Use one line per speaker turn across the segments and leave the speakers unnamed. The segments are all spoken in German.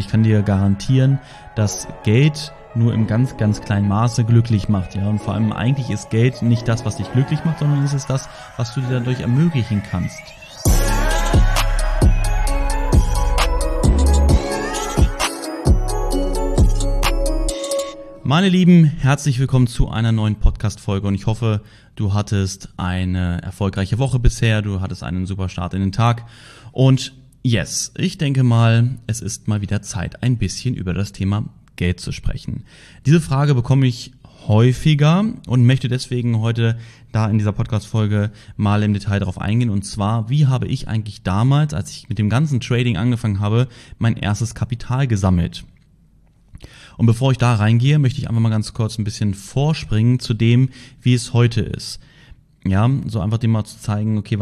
kann dir garantieren, dass Geld nur im ganz, ganz kleinen Maße glücklich macht. Ja? Und vor allem eigentlich ist Geld nicht das, was dich glücklich macht, sondern es ist das, was du dir dadurch ermöglichen kannst. Meine Lieben, herzlich willkommen zu einer neuen Podcast-Folge und ich hoffe, du hattest eine erfolgreiche Woche bisher, du hattest einen super Start in den Tag und yes, ich denke mal, es ist mal wieder Zeit, ein bisschen über das Thema Geld zu sprechen. Diese Frage bekomme ich häufiger und möchte deswegen heute da in dieser Podcast-Folge mal im Detail darauf eingehen und zwar, wie habe ich eigentlich damals, als ich mit dem ganzen Trading angefangen habe, mein erstes Kapital gesammelt? Und bevor ich da reingehe, möchte ich einfach mal ganz kurz ein bisschen vorspringen zu dem, wie es heute ist. Ja, so einfach dem mal zu zeigen, okay,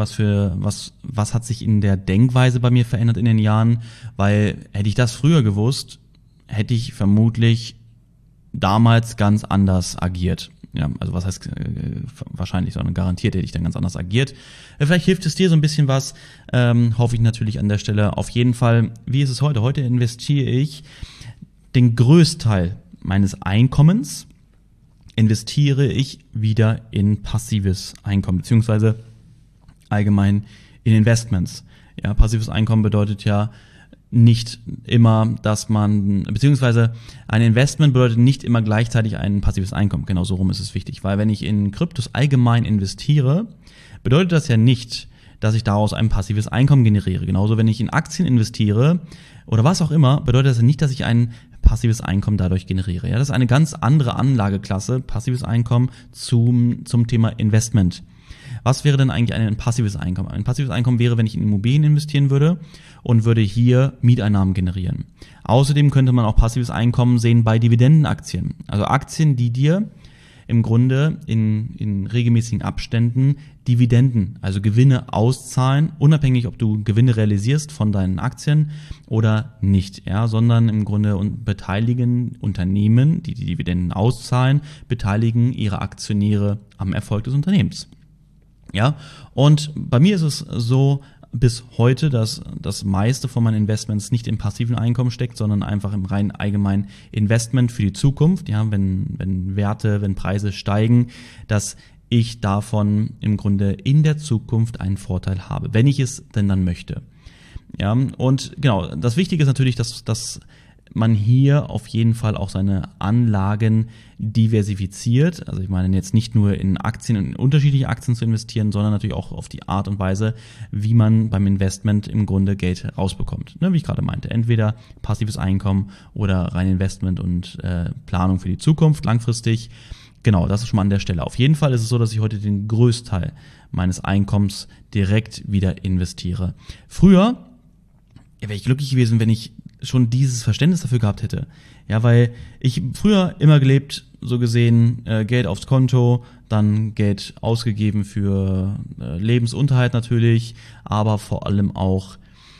was hat sich in der Denkweise bei mir verändert in den Jahren, weil hätte ich das früher gewusst, hätte ich vermutlich damals ganz anders agiert. Ja, also was heißt wahrscheinlich, sondern garantiert hätte ich dann ganz anders agiert. Vielleicht hilft es dir so ein bisschen was, hoffe ich natürlich an der Stelle. Auf jeden Fall, wie ist es heute? Heute investiere ich den Größteil meines Einkommens investiere ich wieder in passives Einkommen, beziehungsweise allgemein in Investments. Ja, passives Einkommen bedeutet ja nicht immer, beziehungsweise ein Investment bedeutet nicht immer gleichzeitig ein passives Einkommen. Genau so rum ist es wichtig, weil wenn ich in Kryptos allgemein investiere, bedeutet das ja nicht, dass ich daraus ein passives Einkommen generiere. Genauso, wenn ich in Aktien investiere oder was auch immer, bedeutet das ja nicht, dass ich ein passives Einkommen dadurch generiere. Ja, das ist eine ganz andere Anlageklasse, passives Einkommen zum Thema Investment. Was wäre denn eigentlich ein passives Einkommen? Ein passives Einkommen wäre, wenn ich in Immobilien investieren würde und würde hier Mieteinnahmen generieren. Außerdem könnte man auch passives Einkommen sehen bei Dividendenaktien. Also Aktien, die dir im Grunde in regelmäßigen Abständen Dividenden, also Gewinne auszahlen, unabhängig, ob du Gewinne realisierst von deinen Aktien oder nicht, ja, sondern im Grunde beteiligen Unternehmen, die Dividenden auszahlen, beteiligen ihre Aktionäre am Erfolg des Unternehmens. Ja, und bei mir ist es so bis heute, dass das meiste von meinen Investments nicht im passiven Einkommen steckt, sondern einfach im rein allgemeinen Investment für die Zukunft. Ja, wenn Preise steigen, dass ich davon im Grunde in der Zukunft einen Vorteil habe, wenn ich es denn dann möchte. Ja, und genau, das Wichtige ist natürlich, dass man hier auf jeden Fall auch seine Anlagen diversifiziert. Also ich meine jetzt nicht nur in Aktien, in unterschiedliche Aktien zu investieren, sondern natürlich auch auf die Art und Weise, wie man beim Investment im Grunde Geld rausbekommt. Ne, wie ich gerade meinte, entweder passives Einkommen oder rein Investment und Planung für die Zukunft langfristig. Genau, das ist schon mal an der Stelle. Auf jeden Fall ist es so, dass ich heute den Größteil meines Einkommens direkt wieder investiere. Früher wäre ich glücklich gewesen, wenn ich schon dieses Verständnis dafür gehabt hätte. Ja, weil ich früher immer gelebt, so gesehen, Geld aufs Konto, dann Geld ausgegeben für Lebensunterhalt natürlich, aber vor allem auch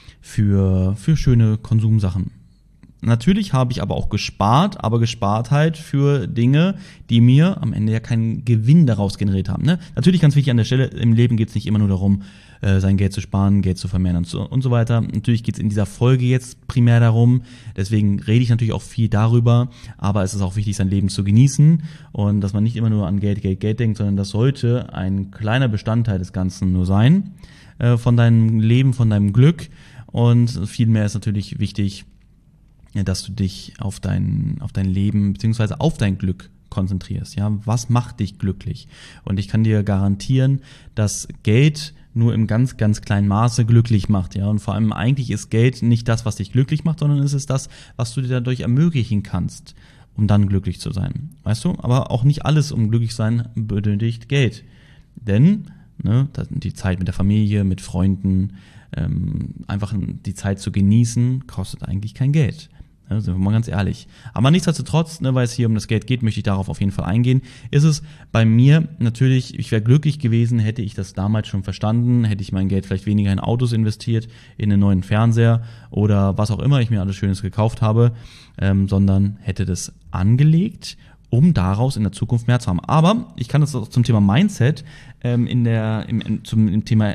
für schöne Konsumsachen. Natürlich habe ich aber auch gespart halt für Dinge, die mir am Ende ja keinen Gewinn daraus generiert haben. Ne? Natürlich ganz wichtig an der Stelle, im Leben geht es nicht immer nur darum, sein Geld zu sparen, Geld zu vermehren und so weiter. Natürlich geht es in dieser Folge jetzt primär darum, deswegen rede ich natürlich auch viel darüber, aber es ist auch wichtig, sein Leben zu genießen und dass man nicht immer nur an Geld denkt, sondern das sollte ein kleiner Bestandteil des Ganzen nur sein, von deinem Leben, von deinem Glück und vielmehr ist natürlich wichtig, dass du dich auf dein Leben beziehungsweise auf dein Glück konzentrierst. Ja, was macht dich glücklich? Und ich kann dir garantieren, dass Geld nur im ganz, ganz kleinen Maße glücklich macht. Ja, und vor allem eigentlich ist Geld nicht das, was dich glücklich macht, sondern es ist das, was du dir dadurch ermöglichen kannst, um dann glücklich zu sein. Weißt du? Aber auch nicht alles, um glücklich sein, benötigt Geld. Denn die Zeit mit der Familie, mit Freunden, einfach die Zeit zu genießen, kostet eigentlich kein Geld. Ja, sind wir mal ganz ehrlich. Aber nichtsdestotrotz, weil es hier um das Geld geht, möchte ich darauf auf jeden Fall eingehen. Ist es bei mir natürlich, ich wäre glücklich gewesen, hätte ich das damals schon verstanden, hätte ich mein Geld vielleicht weniger in Autos investiert, in einen neuen Fernseher oder was auch immer ich mir alles Schönes gekauft habe, sondern hätte das angelegt, um daraus in der Zukunft mehr zu haben. Aber ich kann das auch zum Thema Mindset, zum Thema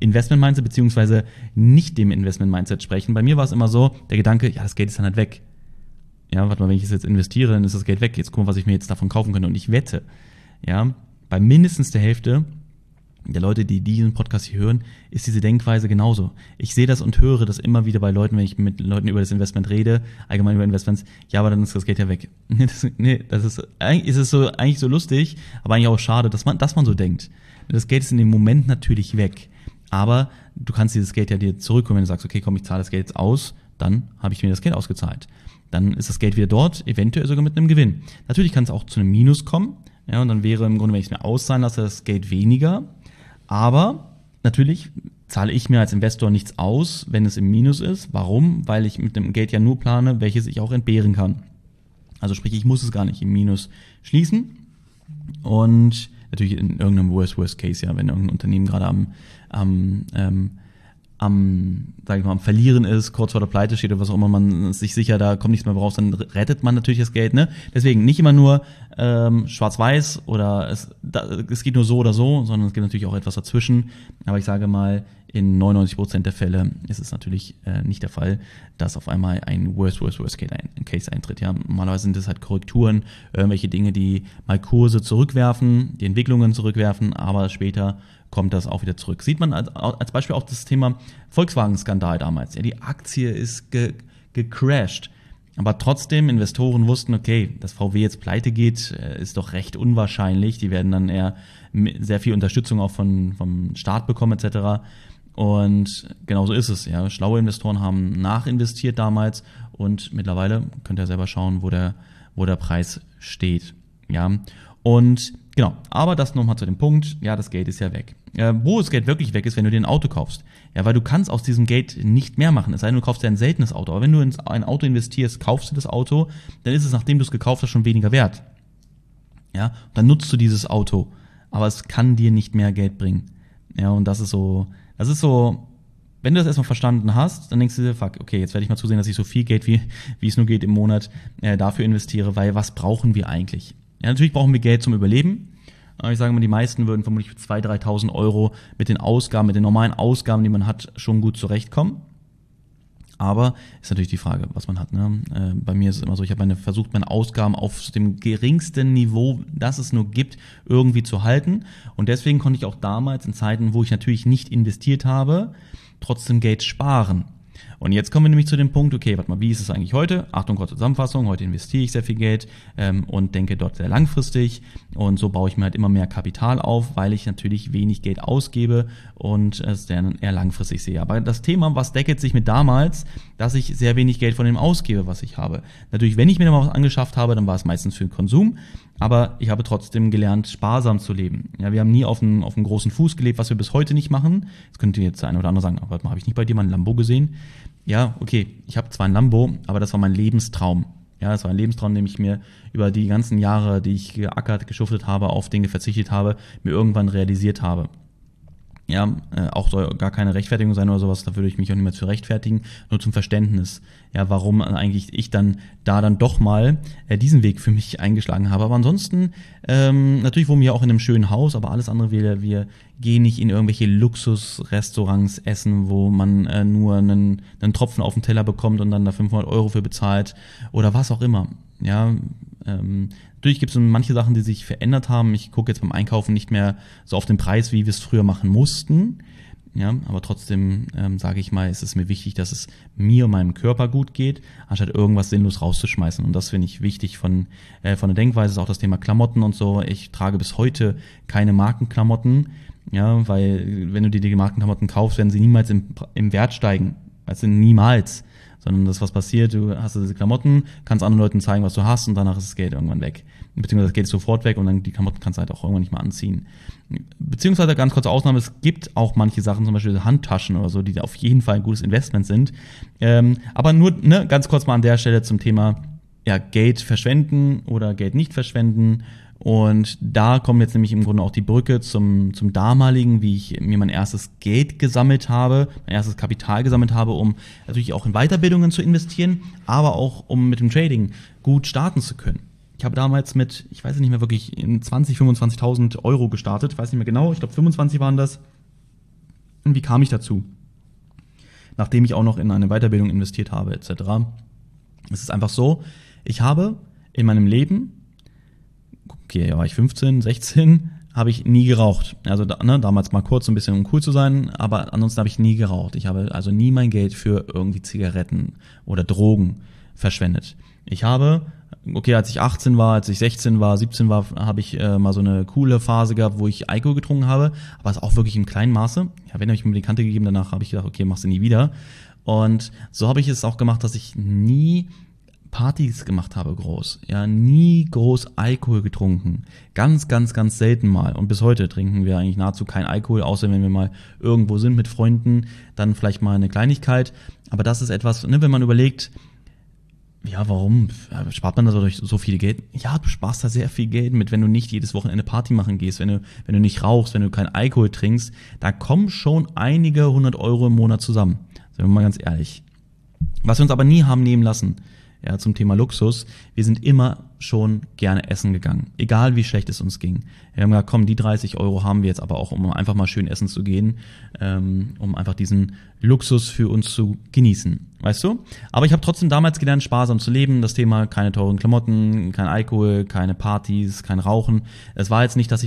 Investment-Mindset beziehungsweise nicht dem Investment-Mindset sprechen. Bei mir war es immer so, der Gedanke, ja, das Geld ist dann halt weg. Ja, warte mal, wenn ich es jetzt investiere, dann ist das Geld weg. Jetzt gucken wir, was ich mir jetzt davon kaufen könnte. Und ich wette, ja, bei mindestens der Hälfte der Leute, die diesen Podcast hier hören, ist diese Denkweise genauso. Ich sehe das und höre das immer wieder bei Leuten, wenn ich mit Leuten über das Investment rede, allgemein über Investments, ja, aber dann ist das Geld ja weg. Das ist eigentlich so lustig, aber eigentlich auch schade, dass man so denkt. Das Geld ist in dem Moment natürlich weg, aber du kannst dieses Geld ja dir zurückholen, wenn du sagst, okay, komm, ich zahle das Geld jetzt aus, dann habe ich mir das Geld ausgezahlt. Dann ist das Geld wieder dort, eventuell sogar mit einem Gewinn. Natürlich kann es auch zu einem Minus kommen, ja, und dann wäre im Grunde, wenn ich es mir auszahlen lasse, das Geld weniger. Aber natürlich zahle ich mir als Investor nichts aus, wenn es im Minus ist. Warum? Weil ich mit dem Geld ja nur plane, welches ich auch entbehren kann. Also sprich, ich muss es gar nicht im Minus schließen. Und natürlich in irgendeinem Worst Case, ja, wenn irgendein Unternehmen gerade am Verlieren ist, kurz vor der Pleite steht oder was auch immer, man ist sich sicher, da kommt nichts mehr raus, dann rettet man natürlich das Geld, ne? Deswegen nicht immer nur schwarz-weiß oder es geht nur so oder so, sondern es gibt natürlich auch etwas dazwischen. Aber ich sage mal, in 99% der Fälle ist es natürlich nicht der Fall, dass auf einmal ein Worst Case eintritt. Ja, normalerweise sind es halt Korrekturen, irgendwelche Dinge, die mal Kurse zurückwerfen, die Entwicklungen zurückwerfen, aber später kommt das auch wieder zurück. Sieht man als Beispiel auch das Thema Volkswagen-Skandal damals. Ja, die Aktie ist gecrashed. Aber trotzdem, Investoren wussten, okay, dass VW jetzt pleite geht, ist doch recht unwahrscheinlich. Die werden dann eher sehr viel Unterstützung auch vom Staat bekommen etc. Und genauso ist es. Ja, schlaue Investoren haben nachinvestiert damals und mittlerweile könnt ihr selber schauen, wo der Preis steht. Ja, und genau, aber das nochmal zu dem Punkt, ja, das Geld ist ja weg. Wo das Geld wirklich weg ist, wenn du dir ein Auto kaufst. Ja, weil du kannst aus diesem Geld nicht mehr machen, es sei denn, du kaufst dir ein seltenes Auto. Aber wenn du in ein Auto investierst, kaufst du das Auto, dann ist es, nachdem du es gekauft hast, schon weniger wert. Ja, dann nutzt du dieses Auto, aber es kann dir nicht mehr Geld bringen. Ja, und das ist so, wenn du das erstmal verstanden hast, dann denkst du dir, fuck, okay, jetzt werde ich mal zusehen, dass ich so viel Geld, wie es nur geht im Monat, dafür investiere, weil was brauchen wir eigentlich? Ja, natürlich brauchen wir Geld zum Überleben. Ich sage mal, die meisten würden vermutlich für 2.000, 3.000 Euro mit den normalen Ausgaben, die man hat, schon gut zurechtkommen. Aber ist natürlich die Frage, was man hat. Ne? Bei mir ist es immer so, ich habe versucht, meine Ausgaben auf dem geringsten Niveau, das es nur gibt, irgendwie zu halten. Und deswegen konnte ich auch damals in Zeiten, wo ich natürlich nicht investiert habe, trotzdem Geld sparen. Und jetzt kommen wir nämlich zu dem Punkt, okay, warte mal, wie ist es eigentlich heute? Achtung, kurze Zusammenfassung, heute investiere ich sehr viel Geld und denke dort sehr langfristig und so baue ich mir halt immer mehr Kapital auf, weil ich natürlich wenig Geld ausgebe und es dann eher langfristig sehe. Aber das Thema, was deckelt sich mit damals, dass ich sehr wenig Geld von dem ausgebe, was ich habe. Natürlich, wenn ich mir mal was angeschafft habe, dann war es meistens für den Konsum, aber ich habe trotzdem gelernt, sparsam zu leben. Ja, wir haben nie auf einem großen Fuß gelebt, was wir bis heute nicht machen. Jetzt könnte jetzt der eine oder andere sagen, aber warte mal, habe ich nicht bei dir mal ein Lambo gesehen? Ja, okay, ich habe zwar ein Lambo, aber das war mein Lebenstraum. Ja, das war ein Lebenstraum, den ich mir über die ganzen Jahre, die ich geackert, geschuftet habe, auf Dinge verzichtet habe, mir irgendwann realisiert habe. Ja, auch soll gar keine Rechtfertigung sein oder sowas, da würde ich mich auch nicht mehr zu rechtfertigen, nur zum Verständnis, ja, warum eigentlich ich dann doch mal diesen Weg für mich eingeschlagen habe. Aber ansonsten, natürlich wohnen wir auch in einem schönen Haus, aber alles andere, wir gehen nicht in irgendwelche Luxusrestaurants essen, wo man nur einen Tropfen auf den Teller bekommt und dann da 500 Euro für bezahlt oder was auch immer, ja. Natürlich gibt es manche Sachen, die sich verändert haben. Ich gucke jetzt beim Einkaufen nicht mehr so auf den Preis, wie wir es früher machen mussten. Ja, aber trotzdem sage ich mal, ist es mir wichtig, dass es mir und meinem Körper gut geht, anstatt irgendwas sinnlos rauszuschmeißen. Und das finde ich wichtig von der Denkweise, ist auch das Thema Klamotten und so. Ich trage bis heute keine Markenklamotten, ja, weil wenn du dir die Markenklamotten kaufst, werden sie niemals im Wert steigen. Also niemals. Sondern das, was passiert, du hast diese Klamotten, kannst anderen Leuten zeigen, was du hast und danach ist das Geld irgendwann weg. Beziehungsweise das Geld ist sofort weg und dann die Klamotten kannst du halt auch irgendwann nicht mehr anziehen. Beziehungsweise, ganz kurze Ausnahme, es gibt auch manche Sachen, zum Beispiel Handtaschen oder so, die auf jeden Fall ein gutes Investment sind. Aber nur, ganz kurz mal an der Stelle zum Thema, ja, Geld verschwenden oder Geld nicht verschwenden. Und da kommt jetzt nämlich im Grunde auch die Brücke zum damaligen, wie ich mir mein erstes Geld gesammelt habe, mein erstes Kapital gesammelt habe, um natürlich auch in Weiterbildungen zu investieren, aber auch um mit dem Trading gut starten zu können. Ich habe damals mit, ich weiß nicht mehr wirklich, in 20.000, 25.000 Euro gestartet, ich weiß nicht mehr genau, ich glaube 25 waren das. Und wie kam ich dazu? Nachdem ich auch noch in eine Weiterbildung investiert habe, etc. Es ist einfach so, ich habe in meinem Leben, okay, da war ich 15, 16, habe ich nie geraucht. Also damals mal kurz so ein bisschen, um cool zu sein, aber ansonsten habe ich nie geraucht. Ich habe also nie mein Geld für irgendwie Zigaretten oder Drogen verschwendet. Ich habe, okay, als ich 18 war, als ich 16 war, 17 war, habe ich mal so eine coole Phase gehabt, wo ich Alkohol getrunken habe, aber es auch wirklich im kleinen Maße. Ja, wenn habe ich mir die Kante gegeben, danach habe ich gedacht, okay, machst du nie wieder. Und so habe ich es auch gemacht, dass ich nie Partys gemacht habe groß. Ja, nie groß Alkohol getrunken. Ganz, ganz, ganz selten mal. Und bis heute trinken wir eigentlich nahezu kein Alkohol, außer wenn wir mal irgendwo sind mit Freunden, dann vielleicht mal eine Kleinigkeit. Aber das ist etwas, ne, wenn man überlegt, ja, warum spart man da so viel Geld? Ja, du sparst da sehr viel Geld mit, wenn du nicht jedes Wochenende Party machen gehst, wenn du nicht rauchst, wenn du keinen Alkohol trinkst. Da kommen schon einige 100 Euro im Monat zusammen. Sagen wir mal ganz ehrlich. Was wir uns aber nie haben nehmen lassen, ja, zum Thema Luxus, wir sind immer schon gerne essen gegangen, egal wie schlecht es uns ging. Wir haben gesagt, komm, die 30 Euro haben wir jetzt aber auch, um einfach mal schön essen zu gehen, um einfach diesen Luxus für uns zu genießen, weißt du? Aber ich habe trotzdem damals gelernt, sparsam zu leben, das Thema keine teuren Klamotten, kein Alkohol, keine Partys, kein Rauchen. Es war jetzt nicht, dass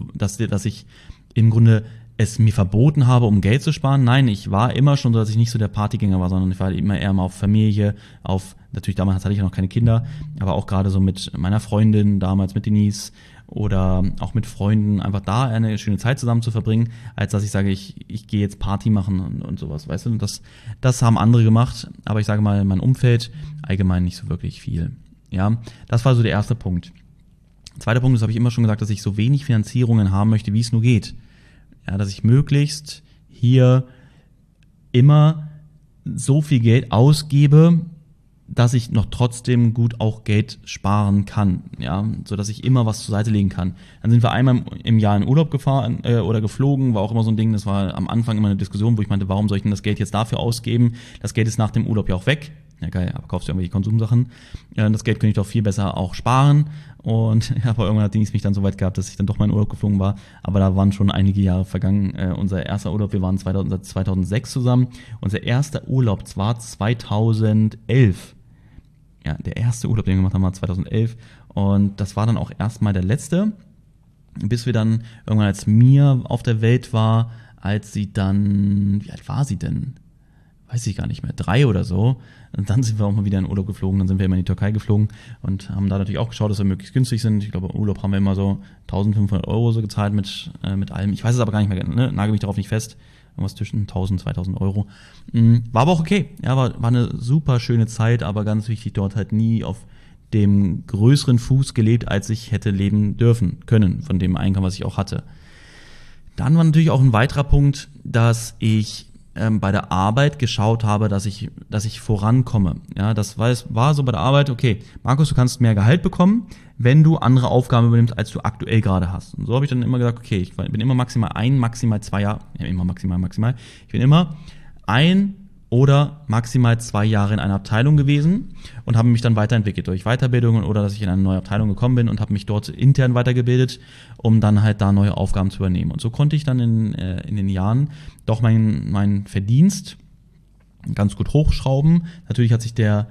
ich im Grunde es mir verboten habe, um Geld zu sparen. Nein, ich war immer schon so, dass ich nicht so der Partygänger war, sondern ich war immer eher mal auf Familie, natürlich damals hatte ich ja noch keine Kinder, aber auch gerade so mit meiner Freundin, damals mit Denise oder auch mit Freunden, einfach da eine schöne Zeit zusammen zu verbringen, als dass ich sage, ich gehe jetzt Party machen und sowas, weißt du? Das haben andere gemacht, aber ich sage mal, mein Umfeld allgemein nicht so wirklich viel. Ja, das war so der erste Punkt. Zweiter Punkt ist, habe ich immer schon gesagt, dass ich so wenig Finanzierungen haben möchte, wie es nur geht. Ja, dass ich möglichst hier immer so viel Geld ausgebe, dass ich noch trotzdem gut auch Geld sparen kann, ja, so dass ich immer was zur Seite legen kann. Dann sind wir einmal im Jahr in Urlaub gefahren oder geflogen, war auch immer so ein Ding, das war am Anfang immer eine Diskussion, wo ich meinte, warum soll ich denn das Geld jetzt dafür ausgeben? Das Geld ist nach dem Urlaub ja auch weg. Ja geil, aber kaufst du irgendwelche Konsumsachen. Das Geld könnte ich doch viel besser auch sparen. Und ja, aber irgendwann hat Denise mich dann so weit gehabt, dass ich dann doch mal in Urlaub geflogen war. Aber da waren schon einige Jahre vergangen. Unser erster Urlaub, wir waren 2006 zusammen. Unser erster Urlaub war 2011. Ja, der erste Urlaub, den wir gemacht haben, war 2011. Und das war dann auch erstmal der letzte. Bis wir dann irgendwann, als Mia auf der Welt war, als sie dann, wie alt war sie denn? Weiß ich gar nicht mehr, 3 oder so. Und dann sind wir auch mal wieder in Urlaub geflogen, dann sind wir immer in die Türkei geflogen und haben da natürlich auch geschaut, dass wir möglichst günstig sind. Ich glaube, im Urlaub haben wir immer so 1.500 Euro so gezahlt mit allem. Ich weiß es aber gar nicht mehr, ne? Nagel mich darauf nicht fest. Irgendwas zwischen 1.000, 2.000 Euro. War aber auch okay. Ja, war eine super schöne Zeit, aber ganz wichtig, dort halt nie auf dem größeren Fuß gelebt, als ich hätte leben dürfen können, von dem Einkommen, was ich auch hatte. Dann war natürlich auch ein weiterer Punkt, dass ich bei der Arbeit geschaut habe, dass ich vorankomme. Ja, das war so bei der Arbeit, okay, Markus, du kannst mehr Gehalt bekommen, wenn du andere Aufgaben übernimmst, als du aktuell gerade hast. Und so habe ich dann immer gesagt, okay, ich bin immer maximal 2 Jahre, ja, immer maximal. Ich bin immer 1 oder maximal 2 Jahre in einer Abteilung gewesen und habe mich dann weiterentwickelt durch Weiterbildungen oder dass ich in eine neue Abteilung gekommen bin und habe mich dort intern weitergebildet, um dann halt da neue Aufgaben zu übernehmen. Und so konnte ich dann in den Jahren doch meinen Verdienst ganz gut hochschrauben. Natürlich hat sich der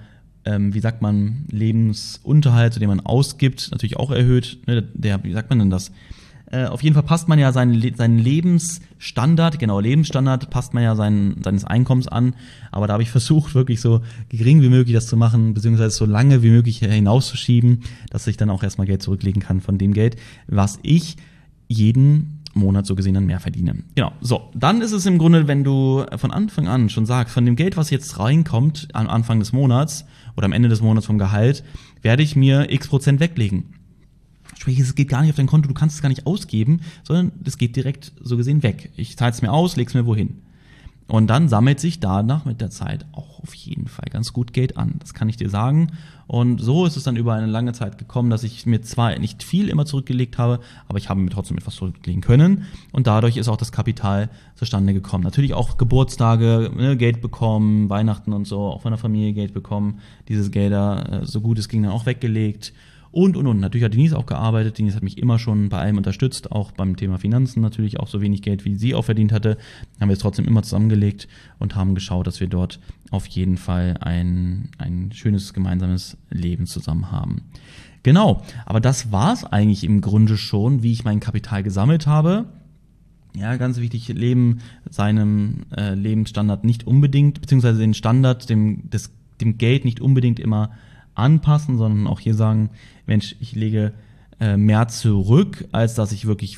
Lebensunterhalt, den man ausgibt, natürlich auch erhöht. Wie sagt man denn das? Auf jeden Fall passt man ja seinen Lebensstandard passt man ja seines Einkommens an. Aber da habe ich versucht, wirklich so gering wie möglich das zu machen, beziehungsweise so lange wie möglich hinauszuschieben, dass ich dann auch erstmal Geld zurücklegen kann von dem Geld, was ich jeden Monat so gesehen dann mehr verdiene. Genau. So, dann ist es im Grunde, wenn du von Anfang an schon sagst, von dem Geld, was jetzt reinkommt am Anfang des Monats oder am Ende des Monats vom Gehalt, werde ich mir x% weglegen. Sprich, es geht gar nicht auf dein Konto, du kannst es gar nicht ausgeben, sondern es geht direkt so gesehen weg. Ich zahle es mir aus, leg's mir wohin. Und dann sammelt sich danach mit der Zeit auch auf jeden Fall ganz gut Geld an. Das kann ich dir sagen. Und so ist es dann über eine lange Zeit gekommen, dass ich mir zwar nicht viel immer zurückgelegt habe, aber ich habe mir trotzdem etwas zurücklegen können. Und dadurch ist auch das Kapital zustande gekommen. Natürlich auch Geburtstage, Geld bekommen, Weihnachten und so, auch von der Familie Geld bekommen. Diese Gelder, so gut es ging, dann auch weggelegt. und. Natürlich hat Denise auch gearbeitet. Denise hat mich immer schon bei allem unterstützt, auch beim Thema Finanzen natürlich, auch so wenig Geld, wie sie auch verdient hatte. Haben wir es trotzdem immer zusammengelegt und haben geschaut, dass wir dort auf jeden Fall ein schönes gemeinsames Leben zusammen haben. Genau, aber das war es eigentlich im Grunde schon, wie ich mein Kapital gesammelt habe. Ja, ganz wichtig, seinem Lebensstandard nicht unbedingt, beziehungsweise den Standard, dem Geld nicht unbedingt immer anpassen, sondern auch hier sagen, Mensch, ich lege mehr zurück, als dass ich wirklich,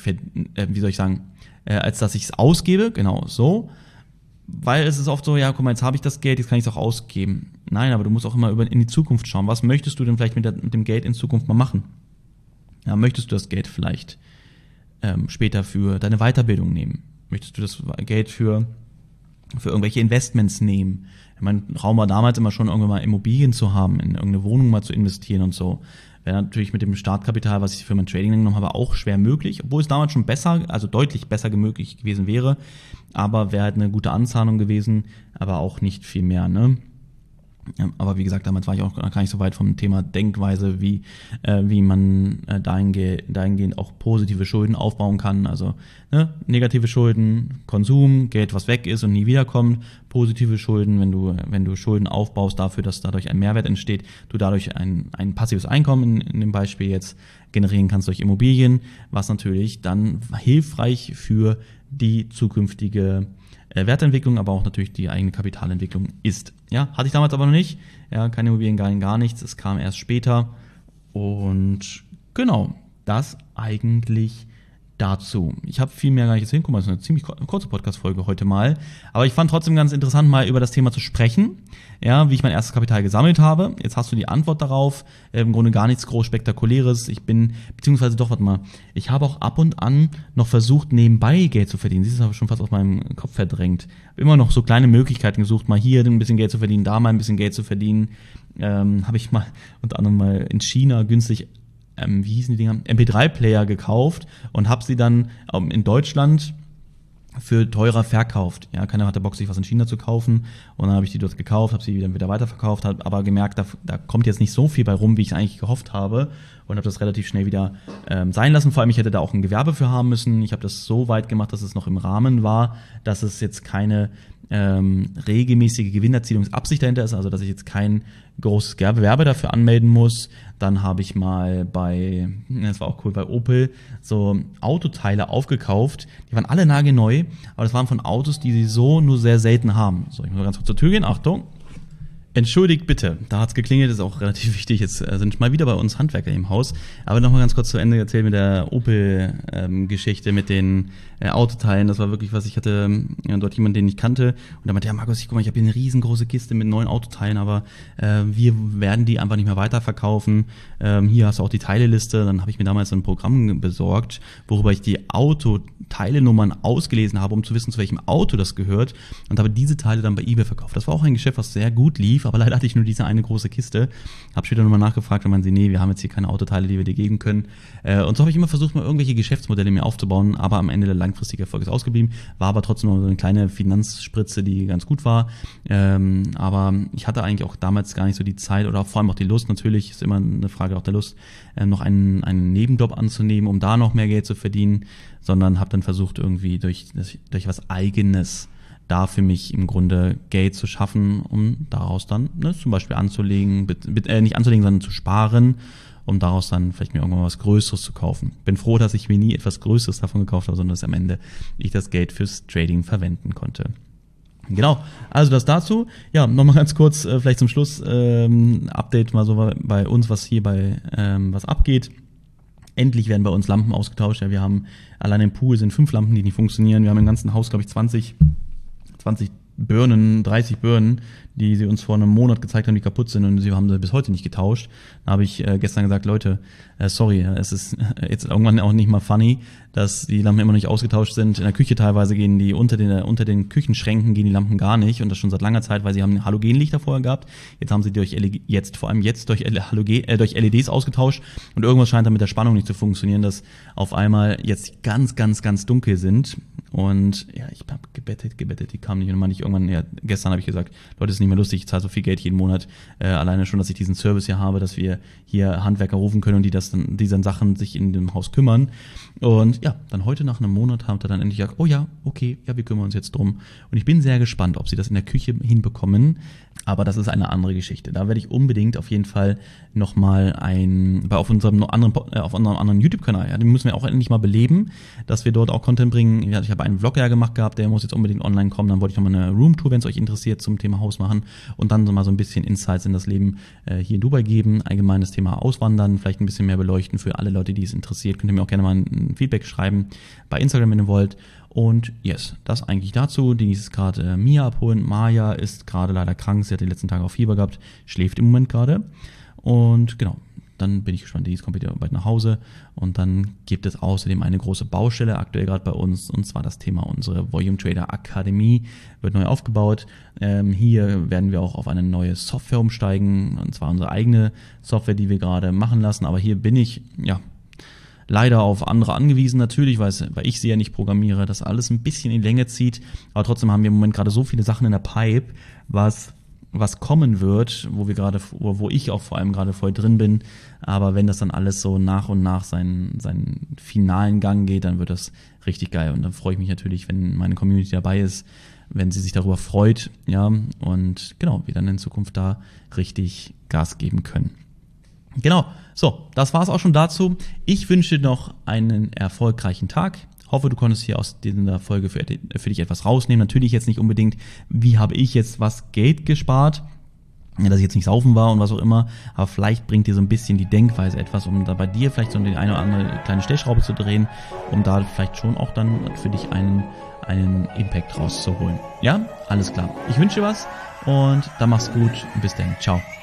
als dass ich es ausgebe, genau so. Weil es ist oft so, ja, guck mal, jetzt habe ich das Geld, jetzt kann ich es auch ausgeben. Nein, aber du musst auch immer in die Zukunft schauen. Was möchtest du denn vielleicht mit dem Geld in Zukunft mal machen? Ja, möchtest du das Geld vielleicht später für deine Weiterbildung nehmen? Möchtest du das Geld für irgendwelche Investments nehmen? Mein Traum war damals immer schon, irgendwann mal Immobilien zu haben, in irgendeine Wohnung mal zu investieren und so. Wäre natürlich mit dem Startkapital, was ich für mein Trading genommen habe, auch schwer möglich, obwohl es damals schon deutlich besser möglich gewesen wäre. Aber wäre halt eine gute Anzahlung gewesen, aber auch nicht viel mehr, ne? Aber wie gesagt, damals war ich auch gar nicht so weit vom Thema Denkweise, wie man dahingehend auch positive Schulden aufbauen kann. Also negative Schulden, Konsum, Geld, was weg ist und nie wiederkommt. Positive Schulden, wenn du Schulden aufbaust dafür, dass dadurch ein Mehrwert entsteht, du dadurch ein passives Einkommen in dem Beispiel jetzt generieren kannst durch Immobilien, was natürlich dann hilfreich für die zukünftige Wertentwicklung, aber auch natürlich die eigene Kapitalentwicklung ist. Ja, hatte ich damals aber noch nicht. Ja, keine Immobilien, gar nichts. Es kam erst später. Und genau, das eigentlich dazu. Ich habe viel mehr gar nicht gesehen. Guck mal, das ist eine ziemlich kurze Podcast-Folge heute mal. Aber ich fand trotzdem ganz interessant, mal über das Thema zu sprechen. Ja, wie ich mein erstes Kapital gesammelt habe. Jetzt hast du die Antwort darauf. Im Grunde gar nichts groß Spektakuläres. Ich habe auch ab und an noch versucht, nebenbei Geld zu verdienen. Das ist aber schon fast aus meinem Kopf verdrängt. Habe immer noch so kleine Möglichkeiten gesucht, mal hier ein bisschen Geld zu verdienen, da mal ein bisschen Geld zu verdienen. Habe ich mal unter anderem mal in China günstig wie hießen die Dinger? MP3-Player gekauft und habe sie dann in Deutschland für teurer verkauft. Ja, keiner hatte Bock, sich was in China zu kaufen. Und dann habe ich die dort gekauft, habe sie dann wieder weiterverkauft, habe aber gemerkt, da kommt jetzt nicht so viel bei rum, wie ich es eigentlich gehofft habe. Und habe das relativ schnell wieder sein lassen. Vor allem, ich hätte da auch ein Gewerbe für haben müssen. Ich habe das so weit gemacht, dass es noch im Rahmen war, dass es jetzt keine regelmäßige Gewinnerzielungsabsicht dahinter ist, also dass ich jetzt kein großes Gewerbe dafür anmelden muss. Dann habe ich mal das war auch cool, bei Opel so Autoteile aufgekauft. Die waren alle nagelneu, aber das waren von Autos, die sie so nur sehr selten haben. So, ich muss mal ganz kurz zur Tür gehen. Achtung. Entschuldigt bitte, da hat's geklingelt, ist auch relativ wichtig. Jetzt sind mal wieder bei uns Handwerker im Haus. Aber nochmal ganz kurz zu Ende erzählt mit der Opel-Geschichte, mit den Autoteilen. Das war wirklich was, ich hatte dort jemanden, den ich kannte. Und der meinte, ja Markus, guck mal, ich habe hier eine riesengroße Kiste mit 9 Autoteilen, aber wir werden die einfach nicht mehr weiterverkaufen. Hier hast du auch die Teileliste. Dann habe ich mir damals so ein Programm besorgt, worüber ich die Autoteilenummern ausgelesen habe, um zu wissen, zu welchem Auto das gehört. Und habe diese Teile dann bei eBay verkauft. Das war auch ein Geschäft, was sehr gut lief. Aber leider hatte ich nur diese eine große Kiste. Hab später nochmal nachgefragt, und meinen sie, nee, wir haben jetzt hier keine Autoteile, die wir dir geben können. Und so habe ich immer versucht, mal irgendwelche Geschäftsmodelle mir aufzubauen, aber am Ende der langfristige Erfolg ist ausgeblieben. War aber trotzdem noch so eine kleine Finanzspritze, die ganz gut war. Aber ich hatte eigentlich auch damals gar nicht so die Zeit oder vor allem auch die Lust, natürlich, ist immer eine Frage auch der Lust, noch einen Nebenjob anzunehmen, um da noch mehr Geld zu verdienen, sondern habe dann versucht, irgendwie durch was Eigenes da für mich im Grunde Geld zu schaffen, um daraus dann zum Beispiel anzulegen, nicht anzulegen, sondern zu sparen, um daraus dann vielleicht mir irgendwann was Größeres zu kaufen. Bin froh, dass ich mir nie etwas Größeres davon gekauft habe, sondern dass am Ende ich das Geld fürs Trading verwenden konnte. Genau, also das dazu. Ja, nochmal ganz kurz, vielleicht zum Schluss, Update mal so bei uns, was hier was abgeht. Endlich werden bei uns Lampen ausgetauscht. Ja, wir haben allein im Pool sind 5 Lampen, die nicht funktionieren. Wir haben im ganzen Haus, glaube ich, 20 Birnen, 30 Birnen, die sie uns vor einem Monat gezeigt haben, die kaputt sind, und sie haben sie bis heute nicht getauscht. Da habe ich gestern gesagt, Leute, sorry, es ist jetzt irgendwann auch nicht mal funny, dass die Lampen immer noch nicht ausgetauscht sind. In der Küche teilweise gehen die unter den Küchenschränken gehen die Lampen gar nicht, und das schon seit langer Zeit, weil sie haben Halogenlichter vorher gehabt. Jetzt haben sie durch LEDs ausgetauscht, und irgendwas scheint da mit der Spannung nicht zu funktionieren, dass auf einmal jetzt ganz, ganz, ganz dunkel sind. Und ja, ich habe gebettet, die kamen nicht. Und dann meinte ich irgendwann, ja, gestern habe ich gesagt, Leute, das ist nicht mehr lustig, ich zahle so viel Geld jeden Monat. Alleine schon, dass ich diesen Service hier habe, dass wir hier Handwerker rufen können und die dann Sachen sich in dem Haus kümmern. Und ja, dann heute nach einem Monat hat er dann endlich gesagt, oh ja, okay, ja, wir kümmern uns jetzt drum. Und ich bin sehr gespannt, ob sie das in der Küche hinbekommen. Aber das ist eine andere Geschichte. Da werde ich unbedingt auf jeden Fall nochmal auf unserem anderen YouTube-Kanal, ja, den müssen wir auch endlich mal beleben, dass wir dort auch Content bringen. Ja, ich habe einen Vlog ja gemacht gehabt, der muss jetzt unbedingt online kommen. Dann wollte ich nochmal eine Roomtour, wenn es euch interessiert, zum Thema Haus machen und dann so mal so ein bisschen Insights in das Leben hier in Dubai geben. Allgemein das Thema Auswandern, vielleicht ein bisschen mehr beleuchten für alle Leute, die es interessiert. Könnt ihr mir auch gerne mal ein Feedback schreiben bei Instagram, wenn ihr wollt. Und yes, das eigentlich dazu. Die ist gerade Mia abholen. Maya ist gerade leider krank. Sie hat die letzten Tage auch Fieber gehabt, schläft im Moment gerade. Und genau, dann bin ich gespannt. Die kommt wieder bald nach Hause. Und dann gibt es außerdem eine große Baustelle aktuell gerade bei uns. Und zwar das Thema unsere Volume Trader Akademie wird neu aufgebaut. Hier werden wir auch auf eine neue Software umsteigen. Und zwar unsere eigene Software, die wir gerade machen lassen. Aber hier bin ich, ja, leider auf andere angewiesen natürlich, weil ich sie ja nicht programmiere, das alles ein bisschen in die Länge zieht. Aber trotzdem haben wir im Moment gerade so viele Sachen in der Pipe, was kommen wird, wo ich auch vor allem gerade voll drin bin. Aber wenn das dann alles so nach und nach seinen finalen Gang geht, dann wird das richtig geil. Und dann freue ich mich natürlich, wenn meine Community dabei ist, wenn sie sich darüber freut, ja, und genau, wir dann in Zukunft da richtig Gas geben können. Genau, so, das war's auch schon dazu. Ich wünsche dir noch einen erfolgreichen Tag. Hoffe, du konntest hier aus dieser Folge für dich etwas rausnehmen. Natürlich jetzt nicht unbedingt, wie habe ich jetzt was Geld gespart, dass ich jetzt nicht saufen war und was auch immer, aber vielleicht bringt dir so ein bisschen die Denkweise etwas, um da bei dir vielleicht so die eine oder andere kleine Stellschraube zu drehen, um da vielleicht schon auch dann für dich einen Impact rauszuholen. Ja, alles klar. Ich wünsche dir was und dann mach's gut. Bis dann. Ciao.